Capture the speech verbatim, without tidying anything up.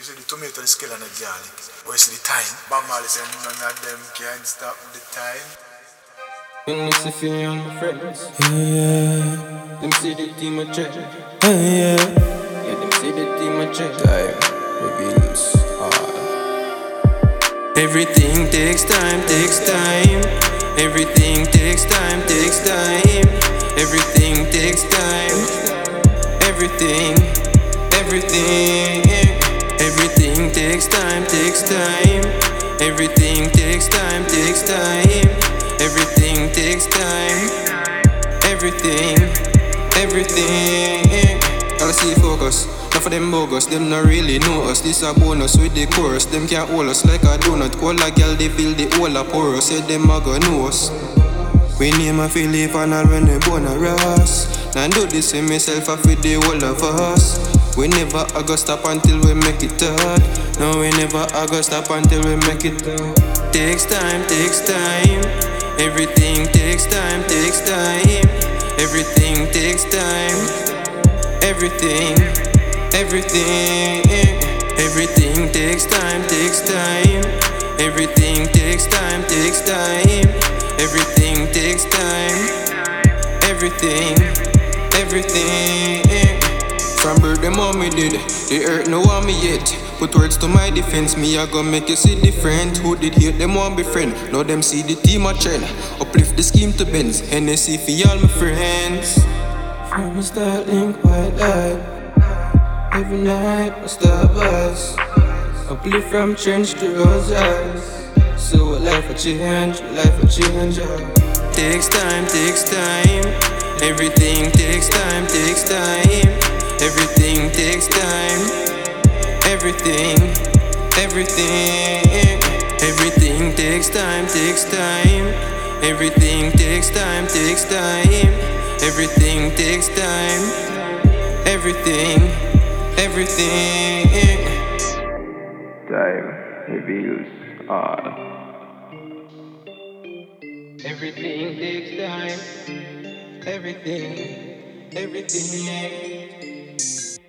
You see the tomato, the scale and the garlic. But you see the time. Bob Marley said none of them can stop the time. And this is for you and my friends. Yeah, Them see the team of check. yeah, yeah. Yeah, them see the team of check. Time reveals all. Everything takes time, takes time. Everything takes time, takes time. Everything takes time. Everything, everything. Everything takes time, takes time. Everything takes time, takes time. Everything takes time. Everything, everything. Gotta see focus. Not for them bogus, them not really know us. This a bonus with the chorus. Them can't hold us like a donut. All a girl they feel the whole a porous. Say them a go know us. We name a Philip and all when we born a Ross. Now do this with myself I feel the whole of us. We never a go stop until we make it out. No, we never a go stop until we make it out. Takes time, takes time. Everything takes time, takes time. Everything takes time. Everything, everything. Everything takes time, takes time. Everything takes time, takes time. Everything takes time. Everything, everything. From birth, them want me did. The earth no want me yet. Put words to my defense. Me I gon' make you see different. Who did hate them want be friend. Now them see the team a trend. Uplift the scheme to Benz. Hennessy for all my friends. From a starting white light. Every night I stop us. Uplift from trench to roses. So what life a change, life a change. Takes time, takes time. Everything takes time, takes time. Everything takes time. Everything, everything. Everything takes time, takes time. Everything takes time, takes time. Everything takes time. Everything, everything. Time reveals all. Everything takes time. Everything, everything.